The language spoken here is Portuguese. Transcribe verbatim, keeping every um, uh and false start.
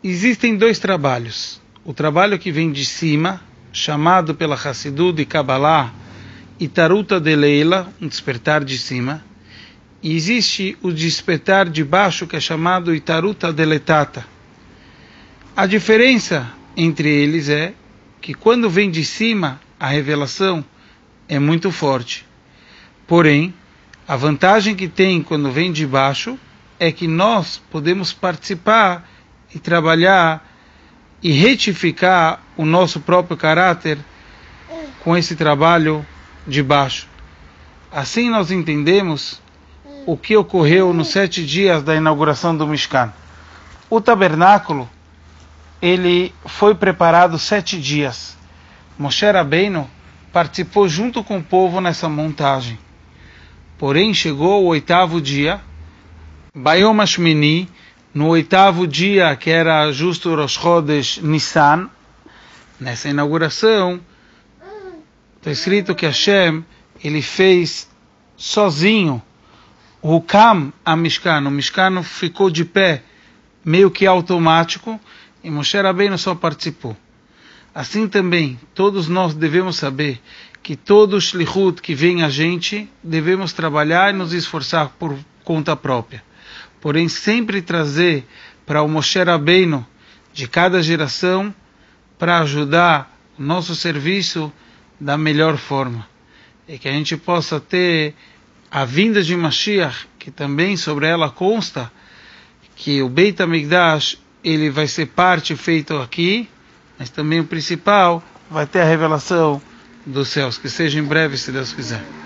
Existem dois trabalhos. O trabalho que vem de cima, chamado pela Hassidut e Kabbalah, Itaruta de Leila, um despertar de cima. E existe o despertar de baixo, que é chamado Itaruta de Letata. A diferença entre eles é que quando vem de cima, a revelação é muito forte. Porém, a vantagem que tem quando vem de baixo é que nós podemos participar e trabalhar e retificar o nosso próprio caráter com esse trabalho de baixo. Assim nós entendemos o que ocorreu nos sete dias da inauguração do Mishkan. O tabernáculo, ele foi preparado sete dias. Moshe Rabbeinu participou junto com o povo nessa montagem. Porém, chegou o oitavo dia, Bayom Hashmini, no oitavo dia, que era justo Rosh Chodesh Nissan, nessa inauguração, está escrito que Hashem, ele fez sozinho o Hukam a Mishkan. O Mishkan ficou de pé, meio que automático, e Moshe Rabbeinu só participou. Assim também, todos nós devemos saber que todo shlichut que vem a gente, devemos trabalhar e nos esforçar por conta própria. Porém, sempre trazer para o Moshe Rabbeinu de cada geração para ajudar o nosso serviço da melhor forma. E que a gente possa ter a vinda de Mashiach, que também sobre ela consta que o Beit HaMikdash ele vai ser parte feito aqui, mas também o principal vai ter a revelação dos céus, que seja em breve, se Deus quiser.